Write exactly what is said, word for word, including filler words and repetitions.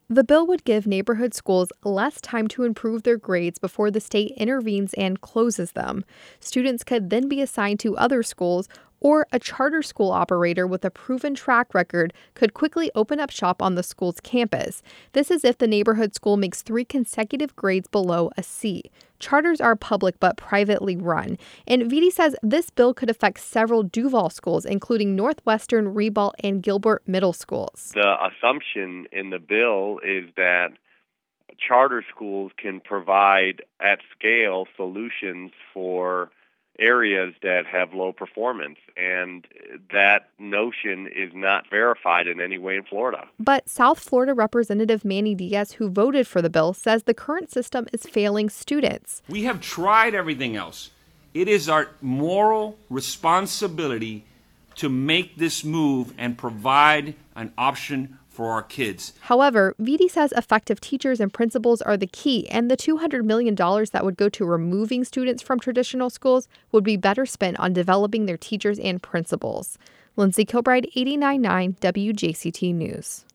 The bill would give neighborhood schools less time to improve their grades before the state intervenes and closes them. Students could then be assigned to other schools, or a charter school operator with a proven track record could quickly open up shop on the school's campus. This is if the neighborhood school makes three consecutive grades below a C. Charters are public but privately run, and Vitti says this bill could affect several Duval schools, including Northwestern, Ribault, and Gilbert middle schools. The assumption in the bill is that charter schools can provide at scale solutions for areas that have low performance, and that notion is not verified in any way in Florida. But South Florida Representative Manny Diaz, who voted for the bill, says the current system is failing students. We have tried everything else. It is our moral responsibility to make this move and provide an option for our kids. However, Vitti says effective teachers and principals are the key, and the two hundred million dollars that would go to removing students from traditional schools would be better spent on developing their teachers and principals. Lindsay Kilbride, eighty-nine point nine W J C T News.